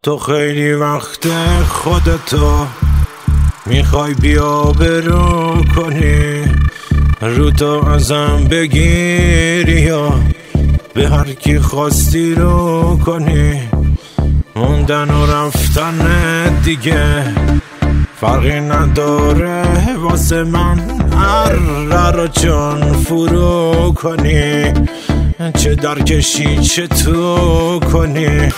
تو خیلی وقت خودتو میخوای بیا برو کنی، رو تو ازم بگیری یا به هر کی خواستی رو کنی. موندن و رفتن دیگه فرقی نداره واسه من، هر رو چون فرو کنی، چه درکشی چه تو کنی.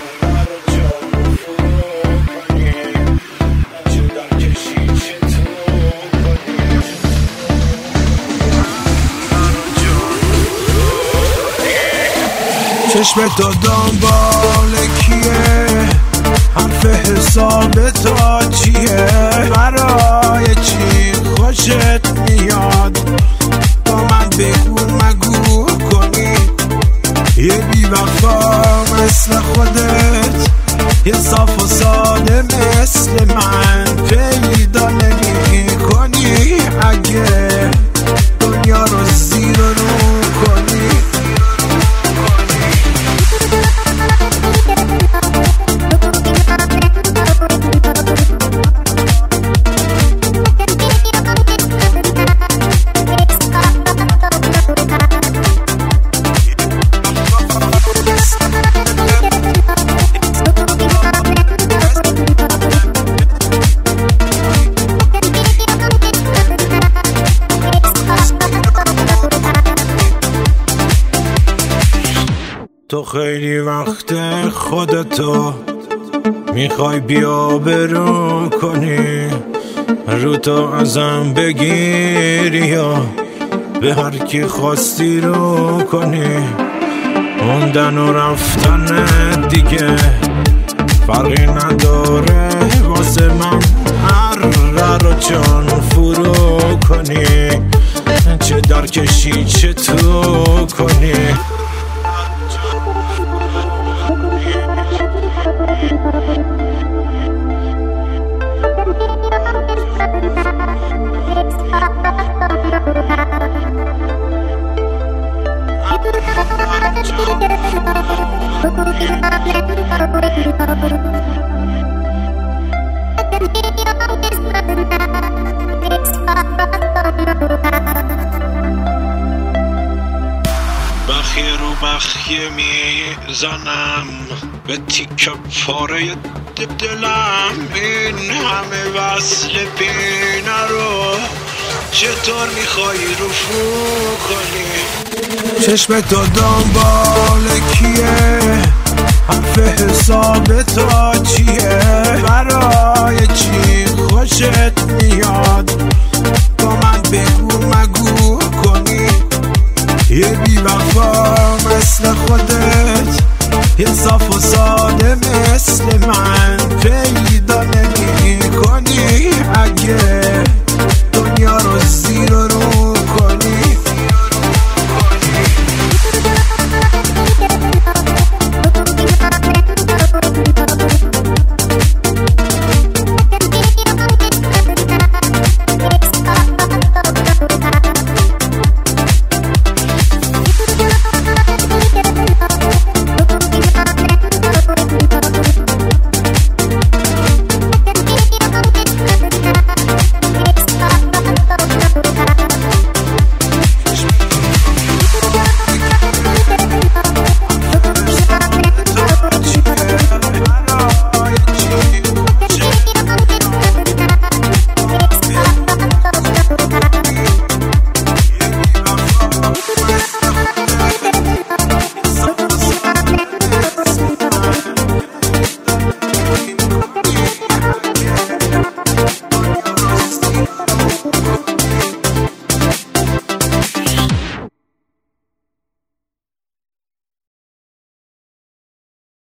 چشم تو دنبال کیه؟ حرف حساب تا چیه؟ برای چی خوشت میاد؟ با من بگو مگو کنی. یه بی‌وفا مثل خودت، یه صاف و ساده مثل من پیدا نمی کنی. اگه دنیا رو زیر و رو کنی، تو خیلی وقت خودتو میخوای بیا برو کنی، رو تو ازم بگیری یا به هر کی خواستی رو کنی. موندن و رفتن دیگه فرقی نداره واسه من، هر رو چون فرو کنی، چه درکشی چه تو کنی. بخیه رو بخیه میزنم به تیکه پاره دلم، این همه وصل پینه رو چطور میخوای رفو کنی. چشم تو دنبال کیه؟ حرف حساب تا چیه؟ برای چی خوشت میاد؟ با من بگو مگو کنی. یه بی‌وفا مثل خودت، یه صاف و ساده مثل من پیدا نمی کنی. اگه دنیا رو